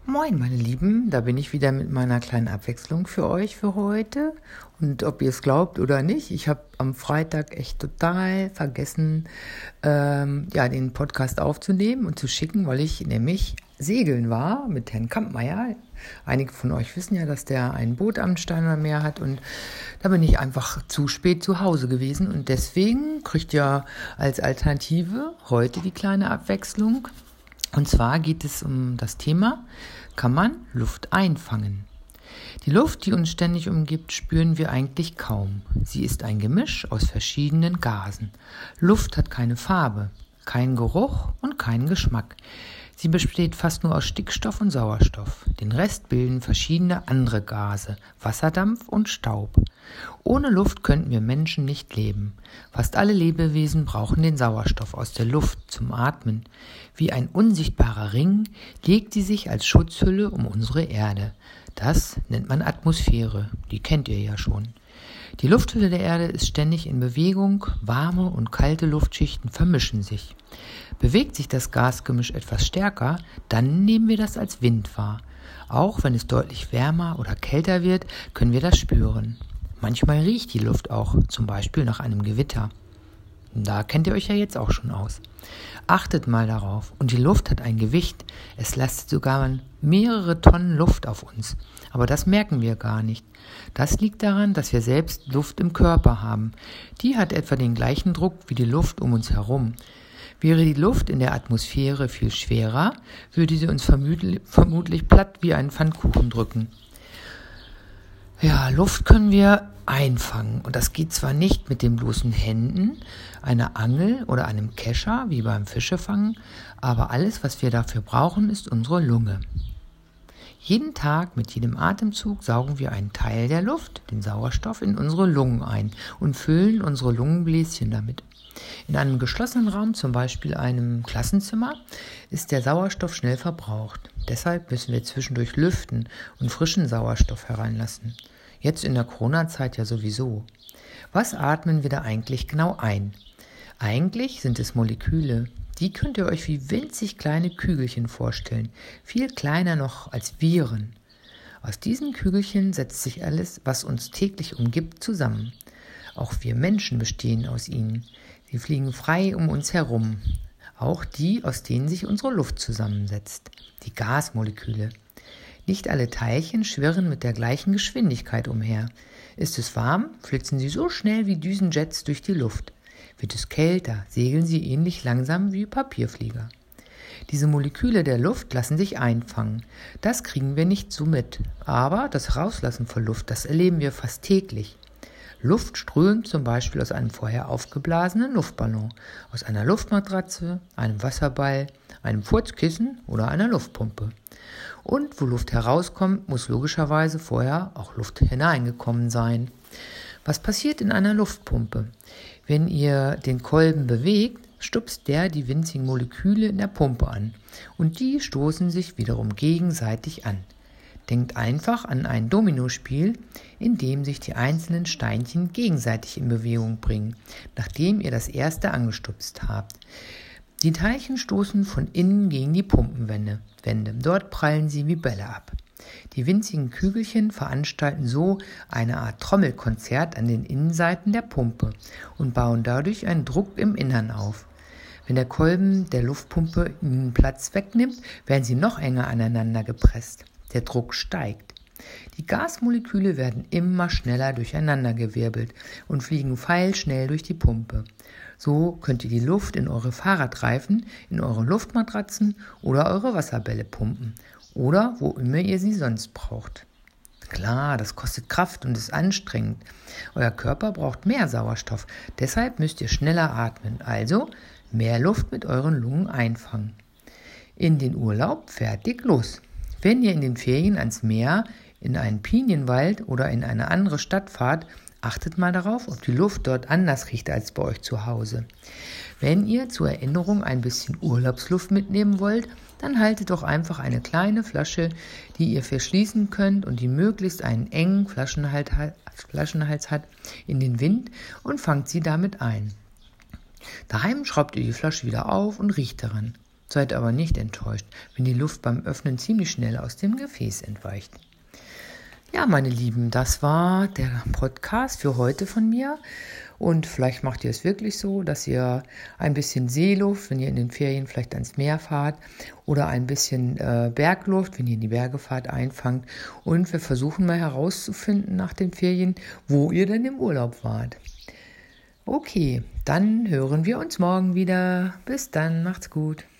Moin, meine Lieben, da bin ich wieder mit meiner kleinen Abwechslung für euch für heute. Und ob ihr es glaubt oder nicht, ich habe am Freitag echt total vergessen, den Podcast aufzunehmen und zu schicken, weil ich nämlich segeln war mit Herrn Kampmeier. Einige von euch wissen ja, dass der ein Boot am Steiner Meer hat und da bin ich einfach zu spät zu Hause gewesen und deswegen kriegt ihr als Alternative heute die kleine Abwechslung. Und zwar geht es um das Thema, kann man Luft einfangen? Die Luft, die uns ständig umgibt, spüren wir eigentlich kaum. Sie ist ein Gemisch aus verschiedenen Gasen. Luft hat keine Farbe, keinen Geruch und keinen Geschmack. Sie besteht fast nur aus Stickstoff und Sauerstoff. Den Rest bilden verschiedene andere Gase, Wasserdampf und Staub. Ohne Luft könnten wir Menschen nicht leben. Fast alle Lebewesen brauchen den Sauerstoff aus der Luft zum Atmen. Wie ein unsichtbarer Ring legt sie sich als Schutzhülle um unsere Erde. Das nennt man Atmosphäre, die kennt ihr ja schon. Die Lufthülle der Erde ist ständig in Bewegung, warme und kalte Luftschichten vermischen sich. Bewegt sich das Gasgemisch etwas stärker, dann nehmen wir das als Wind wahr. Auch wenn es deutlich wärmer oder kälter wird, können wir das spüren. Manchmal riecht die Luft auch, zum Beispiel nach einem Gewitter. Da kennt ihr euch ja jetzt auch schon aus. Achtet mal darauf. Und die Luft hat ein Gewicht. Es lastet sogar mehrere Tonnen Luft auf uns. Aber das merken wir gar nicht. Das liegt daran, dass wir selbst Luft im Körper haben. Die hat etwa den gleichen Druck wie die Luft um uns herum. Wäre die Luft in der Atmosphäre viel schwerer, würde sie uns vermutlich platt wie einen Pfannkuchen drücken. Ja, Luft können wir einfangen. Und das geht zwar nicht mit den bloßen Händen, einer Angel oder einem Kescher, wie beim Fischefangen, aber alles, was wir dafür brauchen, ist unsere Lunge. Jeden Tag mit jedem Atemzug saugen wir einen Teil der Luft, den Sauerstoff, in unsere Lungen ein und füllen unsere Lungenbläschen damit. In einem geschlossenen Raum, zum Beispiel einem Klassenzimmer, ist der Sauerstoff schnell verbraucht. Deshalb müssen wir zwischendurch lüften und frischen Sauerstoff hereinlassen. Jetzt in der Corona-Zeit ja sowieso. Was atmen wir da eigentlich genau ein? Eigentlich sind es Moleküle. Die könnt ihr euch wie winzig kleine Kügelchen vorstellen, viel kleiner noch als Viren. Aus diesen Kügelchen setzt sich alles, was uns täglich umgibt, zusammen. Auch wir Menschen bestehen aus ihnen. Sie fliegen frei um uns herum. Auch die, aus denen sich unsere Luft zusammensetzt, die Gasmoleküle. Nicht alle Teilchen schwirren mit der gleichen Geschwindigkeit umher. Ist es warm, flitzen sie so schnell wie Düsenjets durch die Luft. Wird es kälter, segeln sie ähnlich langsam wie Papierflieger. Diese Moleküle der Luft lassen sich einfangen. Das kriegen wir nicht so mit. Aber das Rauslassen von Luft, das erleben wir fast täglich. Luft strömt zum Beispiel aus einem vorher aufgeblasenen Luftballon, aus einer Luftmatratze, einem Wasserball, einem Furzkissen oder einer Luftpumpe. Und wo Luft herauskommt, muss logischerweise vorher auch Luft hineingekommen sein. Was passiert in einer Luftpumpe? Wenn ihr den Kolben bewegt, stupst der die winzigen Moleküle in der Pumpe an und die stoßen sich wiederum gegenseitig an. Denkt einfach an ein Dominospiel, in dem sich die einzelnen Steinchen gegenseitig in Bewegung bringen, nachdem ihr das erste angestupst habt. Die Teilchen stoßen von innen gegen die Pumpenwände. Dort prallen sie wie Bälle ab. Die winzigen Kügelchen veranstalten so eine Art Trommelkonzert an den Innenseiten der Pumpe und bauen dadurch einen Druck im Innern auf. Wenn der Kolben der Luftpumpe ihnen Platz wegnimmt, werden sie noch enger aneinander gepresst. Der Druck steigt. Die Gasmoleküle werden immer schneller durcheinandergewirbelt und fliegen pfeilschnell durch die Pumpe. So könnt ihr die Luft in eure Fahrradreifen, in eure Luftmatratzen oder eure Wasserbälle pumpen oder wo immer ihr sie sonst braucht. Klar, das kostet Kraft und ist anstrengend. Euer Körper braucht mehr Sauerstoff, deshalb müsst ihr schneller atmen, also mehr Luft mit euren Lungen einfangen. In den Urlaub, fertig, los! Wenn ihr in den Ferien ans Meer, in einen Pinienwald oder in eine andere Stadt fahrt, achtet mal darauf, ob die Luft dort anders riecht als bei euch zu Hause. Wenn ihr zur Erinnerung ein bisschen Urlaubsluft mitnehmen wollt, dann haltet doch einfach eine kleine Flasche, die ihr verschließen könnt und die möglichst einen engen Flaschenhals hat, in den Wind und fangt sie damit ein. Daheim schraubt ihr die Flasche wieder auf und riecht daran. Seid aber nicht enttäuscht, wenn die Luft beim Öffnen ziemlich schnell aus dem Gefäß entweicht. Ja, meine Lieben, das war der Podcast für heute von mir. Und vielleicht macht ihr es wirklich so, dass ihr ein bisschen Seeluft, wenn ihr in den Ferien vielleicht ans Meer fahrt, oder ein bisschen Bergluft, wenn ihr in die Berge fahrt, einfangt. Und wir versuchen mal herauszufinden nach den Ferien, wo ihr denn im Urlaub wart. Okay, dann hören wir uns morgen wieder. Bis dann, macht's gut.